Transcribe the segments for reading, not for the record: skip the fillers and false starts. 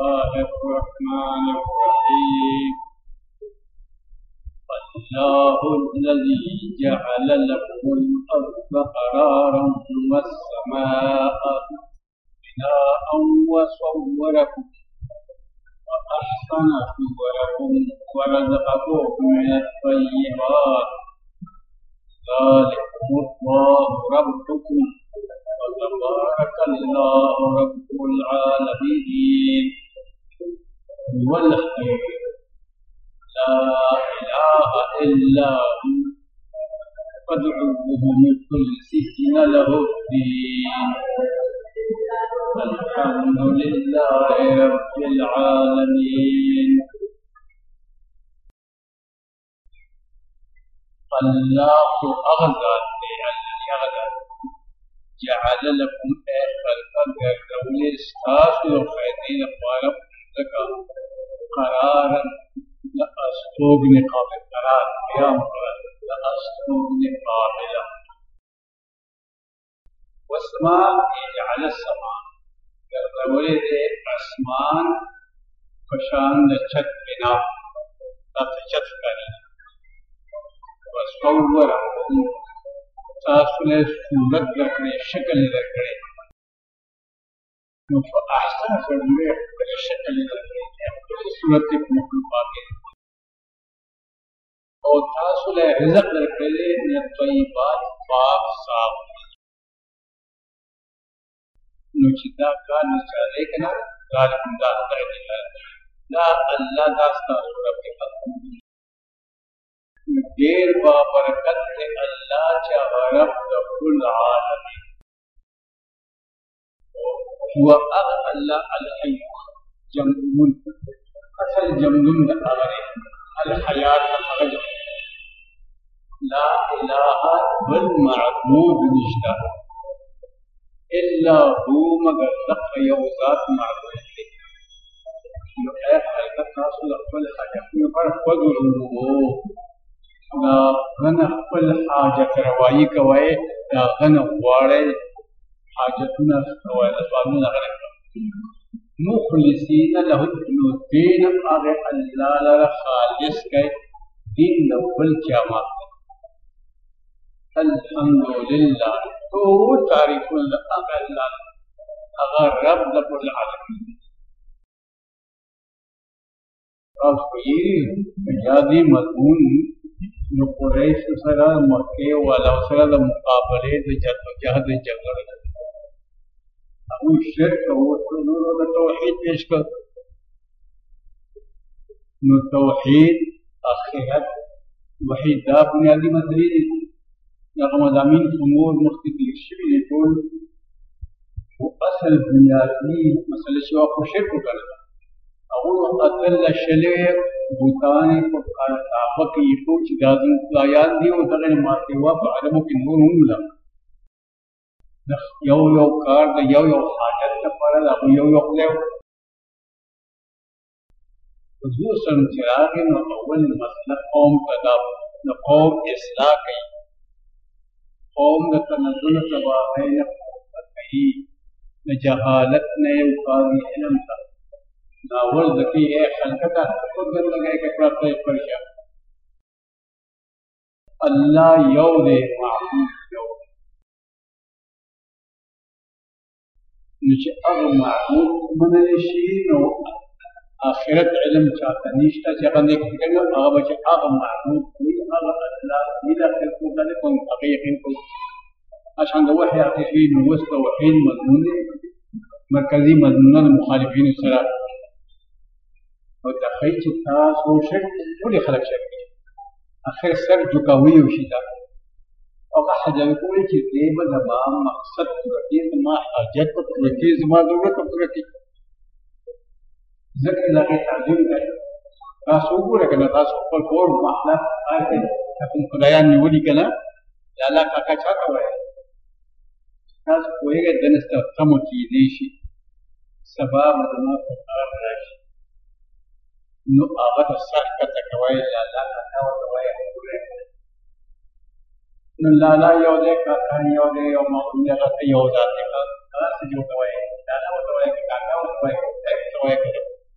الله الرحمن الرحيم الله الذي جعل لكم الأرض قرارا والسماء بناء وصوركم وأحسن صوركم ورزقكم من الطيبات ذلكم الله ربكم وتبارك الله رب العالمين هو الحي لا إله إلا هو فادعوه مخلصين له الدين الحمد لله رب العالمين الله أغزاد الذي أغزاد جعل لكم خلقا كالرول استاس وفيدين أخوارا قرارا لأستوغن قابل قرار قيام قرار لأستوغن قابلا والسماء جعل السماء كالرول أسمان فشان لچت بنا تتچت کرنا وصوركم تاسل صورت درکڑے شکل درکڑے فأحسن صورت شکل درکڑے صورت مخلوقات اور تاسل رزق درکڑے من الطیبات پاک صاف نوچتا کا نچالے کنا ذالکم دا لا اللہ داستا صورت دیر بابرکت اللہ چاہ رب کل عالمین هو اللہ الحی جمدون اصل جمدون دا اغرے الحیات الحج لا الہ والمعبود نشتا الا هو مگر لق یوزات معبود نو اے حقیقت تاسو اقبل حاجتون پر فضلوه دا غنه خپل حاجت روايي کوي دا غنه غواړي حاجتونه کوي اسبابونه غره مخلصین له الدين هغه الله لره خالص کوي دین د بل جامع الحمد لله تو تعریف الله هغه رب د کل عالمین او یہ جادی مضمون نو قریش سره مکه والا سره د مقابله د جهاد جګړه او شرک او نور د توحید پیش کړ نو توحید اخرت وحید دا بنیادی مسلې دي هغه مضامین امور مختلف شوي دي ټول او اصل بنیادی مسله شو خو شرک کړل او اصل شله بوتان کو کارتابه کې یو چې دادن آیات دی او دغه ماته وا په عربو کې نور هم لا یو کار د یو حاجت لپاره دا یو خپل خصوصا چراغ نو اول مسله قوم کدا نو قوم اصلاح کوي قوم د تنزل تباہی نه کوي د جهالت نه یو قاضي علم تا ناول ذکی ہے خلقتا خود لگائے کہ پراپت پرشا اللہ یو دے معبود یو نچے اغ معبود منلشی نو آخرت علم چاہتا نیشتا چاہتا دیکھ سکتا اغا بچے اغ معبود کوئی اغا اللہ نیدہ خلقو دلے کن اغا یقین کو عشان دو وحی آخری نوست وحین مضمون مرکزی مضمون مخالفین سرات او تخیل چې تاسو شک ټول خلک شک کوي اخر سر جوکاوي او شي دا او حاجه کوي چې دې به زما مقصد پوره ما حاجت پوره کی زما ضرورت پوره کی ځکه لکه تعظیم دی تاسو وګورئ کنه تاسو خپل کور محله آئے کوم خدایان نیولي کنه لالا کاکا چاته وایي تاسو کویږئ دنسته سمو کېدی شي سبا مدما په کار راشي نو هغه د سر کته کوي لالا کاکا ورته وایي نو لالا یو دی کاکا یو دی یو مغرب هغه یو ذات دی تاسو جو کوي لالا ورته وایي کاکا ورته وایي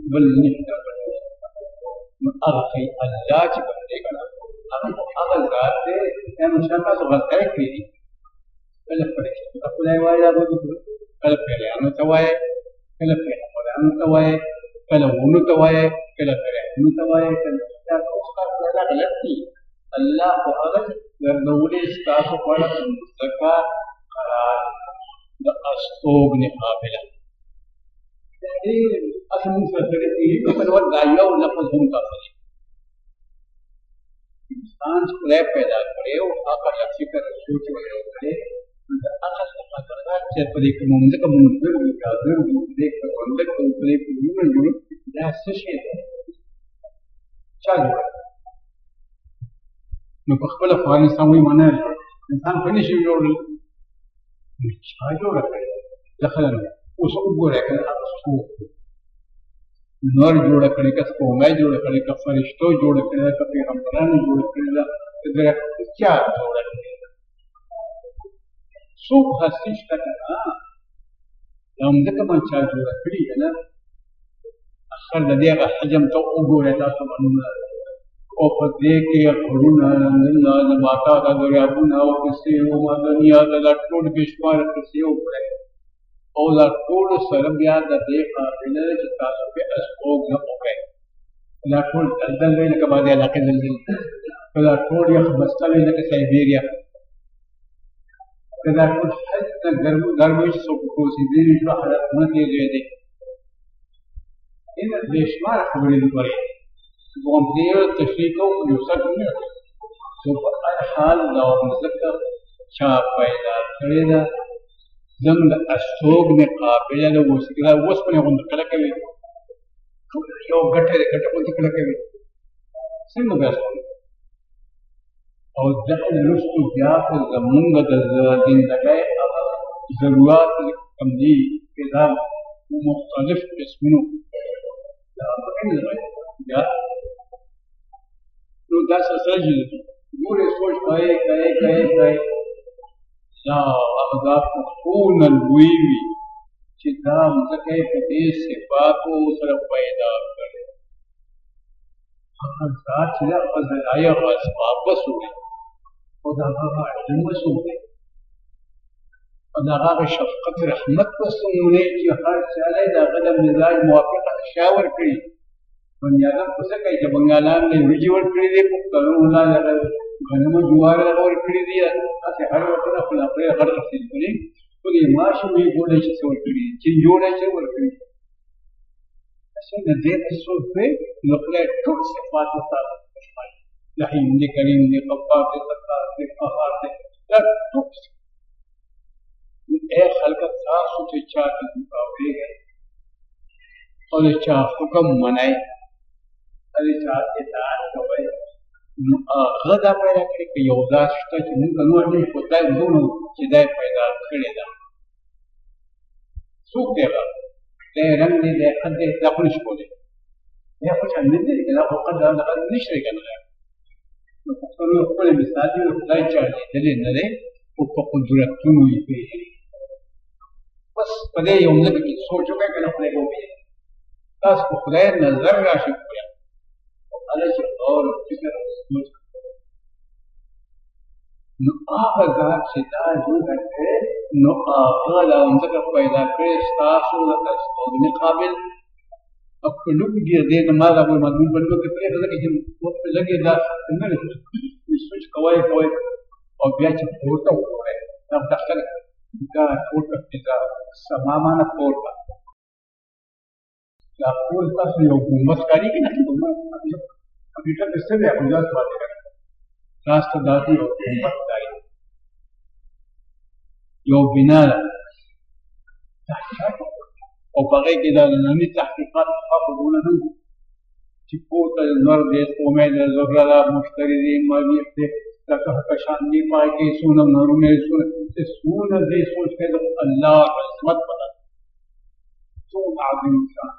بل نشته نو هغه کوي الله چې کوم دی کنه هغه ذات دی چې مشابه غلطۍ کوي کله پرې ته خدای وایي دا کله پیرانو ته وایي کله پیغمبرانو ته وایي کله ونو ته وایي کله پیرانو ته وایي کله دا څه دا غلط دي الله خو هغه ګرځولې ستاسو په اړه ځکه قرار د استوګنې قابله اصل موږ سره دې په نور دا یو لفظ هم تاسو انسان خدای پیدا کړی او هغه فکر سوچ وکړي د هغه څه چې په دې کوم څه کوم څه دا دې کوم څه کوم څه دا څه شي چا نو په خپل افغانستان وی منه انسان په نشي جوړل چا جوړ کړی دخل اوس وګورئ کله تاسو نور جوړ کړی که قومه جوړ کړی که فرشتو جوړ کړی که پیغمبرانو جوړ کړی دا چا جوړ کړی څوک هستی شته کنه دا همدغه من چا جوړ کړی کنه اخر د دې حجم ته وګورئ تاسو باندې او په دې کې غرونه نباتا د دریابونه او کسي او معدنیات د ټول بشمار کسي او کړی او دا ټول سره بیا د دې قابله چې تاسو په اسوګ نه وکړئ دا ټول دلدل ویل کما دې علاقې دلدل دا ټول یو بستل لکه سایبیریا دا ټول حتی ګرمي چې څوک کوسي دې نو حالت نه دی ان بشمار خبرې لري کوم دې تشریح کو یو څه نه سو په هر حال دا مذکر چا پیدا کړی دا زموږ اسوګ نه قابل له وسیله اوس په غوند کله کوي یو غټه په کله کوي څنګه بیا او ځکه لوستو بیا په زموږ د زندګۍ ضرورت کم دي پیدا مختلف قسمونو دا بیا نو دا څه سره ګوره سوچ کوي دا هغه ټول لوی وي چې دا مځکه په دې صفاتو سره پیدا کړي هغه ذات چې هغه ځای او اسباب وسوي او دا هغه علم وسوي او دا هغه شفقت رحمت وسوي چې هر څه دا غلم مزاج موافقه شاور کړي بنیادم څه کوي چې بنگالان له ویجی ور کړی دي په کلونه نه غنمو جوار ور کړی دي چې هر وخت خپل خپل غړ خپل کړي ټولې ماشه وی ګولې چې څور کړی چې جوړه چې ور کړی څنګه دې څو په نقله ټول صفات او صفات لحیم دې کریم دې قبار دې ستار دې قهار دې دا ټول اے خلق تاسو چې چا دې مقابله او چا حکم منای دې چا اطاعت کوي نو هغه دا پیدا کړي چې یو ذات شته چې موږ نور نه خدای زونو چې دا پیدا کړی دا څوک دی هغه دې رنگ دې حد دې داخل شولې یا خو څنګه دې دا خو قدر نه نشي کنه نو په خپل مثال دی خدای چې دې نه لري او په قدرتونو یې پیژني بس په دې یو ځکه کې سوچ وکړئ کنه خدای وې تاسو په خدای نظر راشي کوی على اور فکر نو هغه ذات چې دا جوړ کړي نو هغه لا څنګه پیدا کړي تاسو د استوګنې قابل او کله دې نه ما دا په مضمون باندې کې پرې راځي چې په لګي دا څنګه سوچ کوی او بیا چې پورته وره دا داخله دا پورته دا سمامانه پورته دا ټول تاسو یو کومس کاری کې نه کوم کمپیوټر سیسټم یا کوم ځای باندې تاسو ته داتې یو کومس کاری یو بنا او هغه کې دا نوې تحقیقات په ډول نه چې پورته نور دې قومه د زغرا مشتری دې مالی ته تاسو په شان دې پای کې سونه نورونه سونه دې سوچ کې الله عظمت پتا څو عظیم شان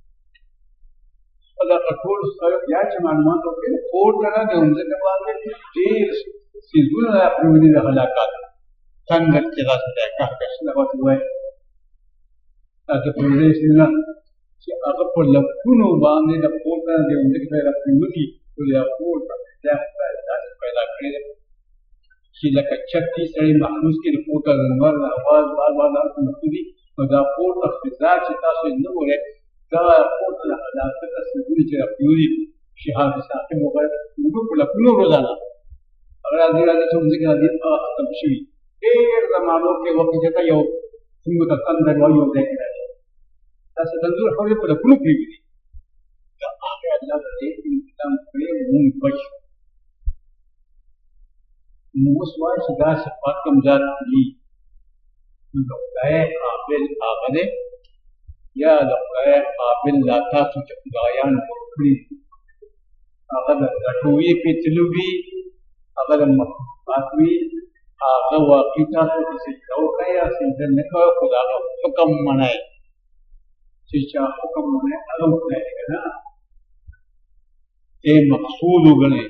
دا ټول سره بیا چې معلومات وکړي فور نه د همزه باندې ډېر سیزونه پرېږدي د هلاکت څنګه چې تاسو ته کاهکش نه وایي تاسو په دې سیزونه چې هغه په لکونو باندې د پورته د ځمکې ته راپرېوځي نو د هغه پورته دا خدای داسې پیدا کړی دی چې لکه چتي سړی محفوظ کړي پورته د لمر د اواز بار داسې محفوظي نو دا پورته فضا چې تاسو یې نه ګورئ دا پورته د حداقت تصویرونه چې راپرېوځي شهاب ساقب وغیره موږ په لکونو روزانه هغه راځي چې ځمکې راځي هغه ختم شوي ډېر زمانو کې وخت چې یو څنګه د تندر وایي یو ځای کې راځي تاسو تنظور حوالې په لکونو پرېږدي دا هغه الله د دې انتظام کړی مونږ بچ نو اوس وایي چې دا صفات کوم ذات دي نو د خدای قابل هغه دی یا د خدای قابل لا تاسو چې خدایان کړي هغه د لټوي پیتلو وي هغه د مخلوقات وي هغه واقعي تاسو چې سجده وکړئ یا سجده نه کوئ خو د هغه حکم منئ چې چا حکم منئ هغه وکړئ که نه ای مقصود وګڼئ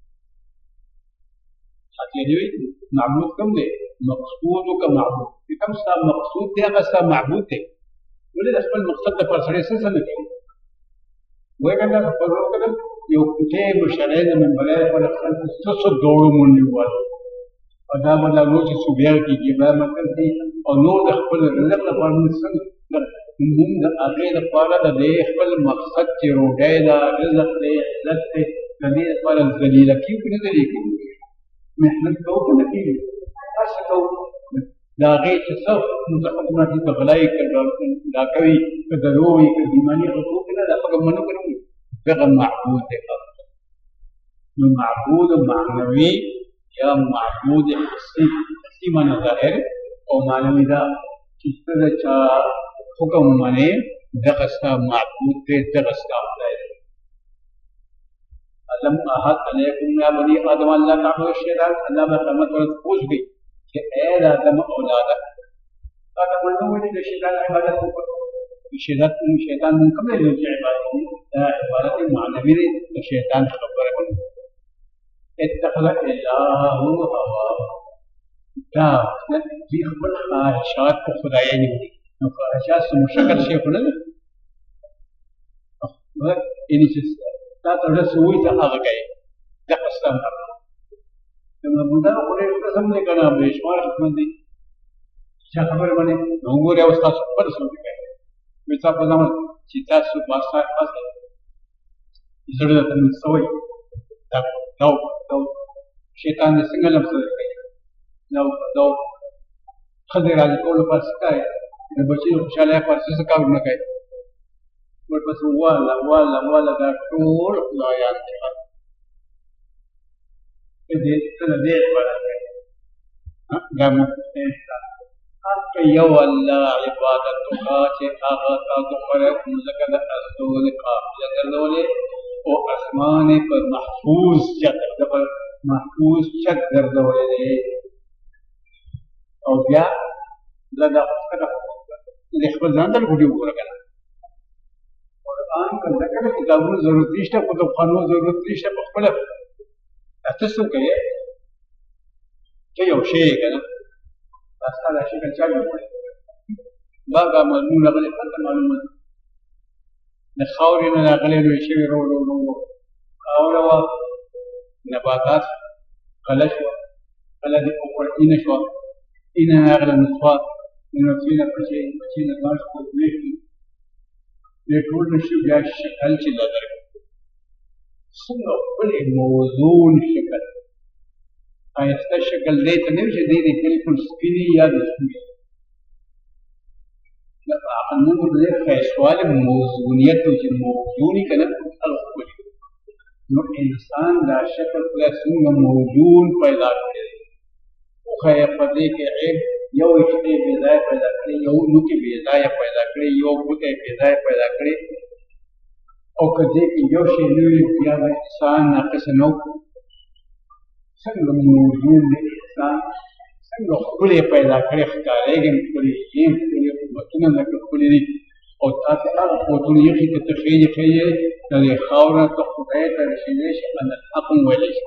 حقیقي معبود کوم دی مقصود که معبود چې کوم ستا مقصود دی هغه ستا معبود دی ولې د خپل مقصد دپاره سړی څه نه کوي وایي که نه خپل وکړم یو کوټې مشرۍ د منبرۍ لپاره خلکو څه دوړو منډې ووهلو او دا به لا نور چې صوبیان کېږي دا مطلب دی او نور د خپل رزق لپاره موږ څنګه موږ د هغې لپاره د دې خپل مقصد چې روډۍ ده رزق دی عزت دی د دې لپاره ذلیله کېږو که نه ذلیله کېږو محنت کوو که نه کېږي هر څه کوو د هغې چې څه متقدمات دي که غلا یې که دا کوي که دروغ وي که بېماني هغه کوو که نه دا خلک منو که نه دغه معبود دی نو معبود معنوي یا معبود حسي حسي معنی ظاهر او معنوي دا چې ته د چا حکم منې دغه ستا معبود دی دغه ستا خدای دی ألم أعهد عليكم يا بني آدم ألا تعبدوا الشيطان الله به قیامت ورځ پوښتنه چې اے د آدم اولاده تا ته ونه ویلي د شیطان عبادت وکړه شیطان مونږ کوم دی چې عبادت کوي دا عبادت معنوي دی د شیطان خبره کوي اتخذ الله هوا دا دوی خپل خواهشات په خدایانو دي نو خواهشات څه مشکل شی خو نه ده یعنې چې تا ته ډېر څه وایي ته هغه کوې دغه ستا د بوډا خو ډېر قسم دی که نه بېشمار قسم دی چا خبره باندې نو وګورې اوس تاسو خپله څه کوئ وایي تا په زمانه چې تاسو باسه زړه درته څه وایي دا شیطان دې څنګه لمس کوي دا ښځې راضي کولو لپاره څه کوي د بچي د خوشحالۍ لپاره څه کارونه کوي ورپسې واله دا ټول خدایان دي ته د دې عبادت کوي دا مخکې حق یو الله عبادت وکړه چې هغه تاسو خپله مځکه د استول قافله ګرځولې او اسمان یې پر محفوظ چت ګرځولی دی او بیا دا د خپل ځان ته ګوډې وګوره که نه قرآن که ځکه د کتابونو ضرورت نشته خو د قانون ضرورت نشته په خپله ته څه کوې ته یو شی یې که نه دا ستا دا شکل چا جوړ کړی دا مضمون راغلی هلته معلومه ده د خاورې نه راغلی لوی شوي خاوره وه نباتات قله شوه قله دې وخوړه اینه شوه اینه راغله نطفه د نطفې نه بچې نه ځان شو دوی شو دې ټول نه شي بیا شکل چې دا درکړي څومره ښکلی موزون شکل ښایسته شکل دی ته نه وي چې دی دې بلکل سپینې یا د سپینې عقلمند ورته دی ښایستوالی موزونیت وي چې موزون وي که نه هغه ښکلي نو انسان دا شکل خدای څومره موزون پیدا کړی دی وښیه په دې کې عیب یو ویښتې بې ځایه پیدا کړي یو نوکې بې ځایه پیدا کړي یو ګوته یې بې ځایه پیدا کړي او که دې کې یو شی نه وي بیا به انسان ناقصه نه وکړو څنګه موزون دی انسان څنګه ښکلی پیدا کړی ښکارېږي ښکلي یې ښکلي قوتونه لکه ښکلي دي او تا ته هغه قوتونه ایښي که ته خیجې د دې خاوره ته خدای ته رسېدی شي انا الحق هم ویلی شي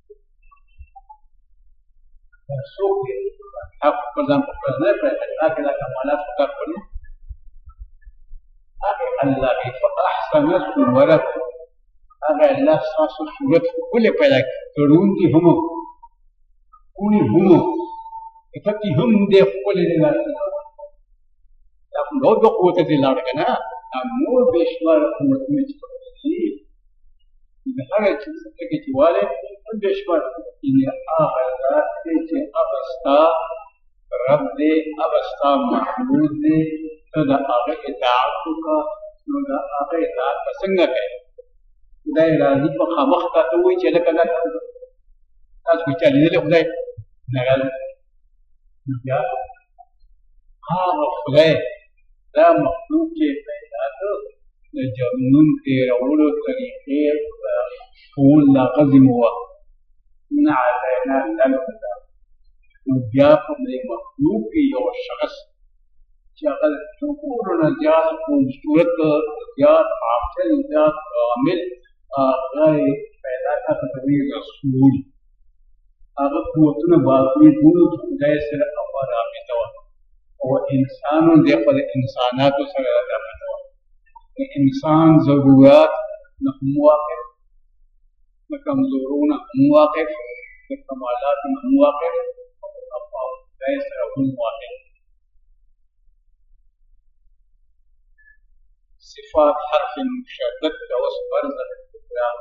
دا څوک دی حق خپل ځان په خپل نه پرېږدي هغې دا کمالات په کار کړي هغې الله فأحسن صورته هذا الله ساس صورت كل پیدا کړون دي هم کونی هم کته هم دې خپل الله دا نو د قوت دې لاړ کنه امور بشمار قوت مې چې د هغه چې واله بشمار ان هغه چې ابستا رب دې ابستا محمود دې دا هغه اطاعت کا نو دا هغه اطاعت څنګه کوي خدای راضي په خامخ ته وایي چې لکه دا تاسو چې لیدل خدای نه یا هغه خدای دا مخلوق کې پیدا کړ د جنون تیرولو طریقې ټول لا غزم هو نه علینا لنهدا نو بیا په دې مخلوق کې یو شخص چې هغه ټولونه زیات خوبصورت زیات عاقل زیات عامل هغه پیدا کړی رسول هغه قوتونه باقي ټول خدای سره رابطه وه او انسانو دې خپل انساناتو سره رابطه وه د انسان ضرورات نه موافق د کمزورونه موافق د کمالات نه موافق او خدای سره موافق صفات حرف مشدد كوس برزة الكلام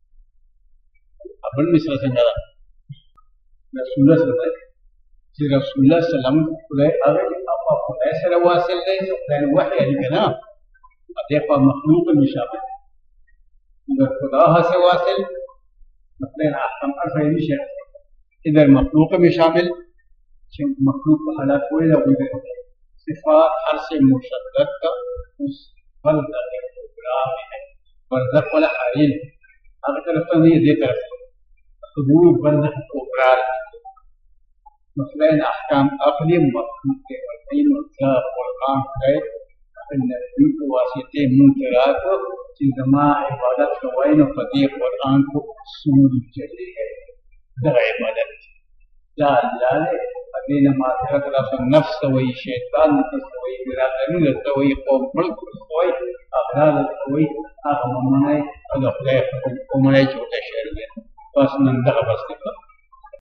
أبن مثل سنجرا رسول الله صلى الله عليه وسلم رسول الله صلى الله عليه وسلم خدای هغه أبا خدای سره واصل دی خدای وحی دی کنه دغه مخلوق مشابه خدا سے واصل مثلا احکام ارفع نشه اذا المخلوق مشامل مخلوق حالات ولا صفات حرف مشدد کا برزخ الكبرى برزخ ولا حريل هذا طرف ثاني دي طرف حدود برزخ الكبرى مثلا احكام عقلي مخلوق کے والدين والقرآن ہے النبي واسطه منکرات چې زما عبادت کوي نو په دې قرآن کو اصول چلے دغه عبادت دا الله په دې نه ما سره نفس وي شیطان وي برادرین وي قوم ملک وي اغراض وي هغه مونږه هغه خدای په کومه چې وته شعر بس نن دغه بس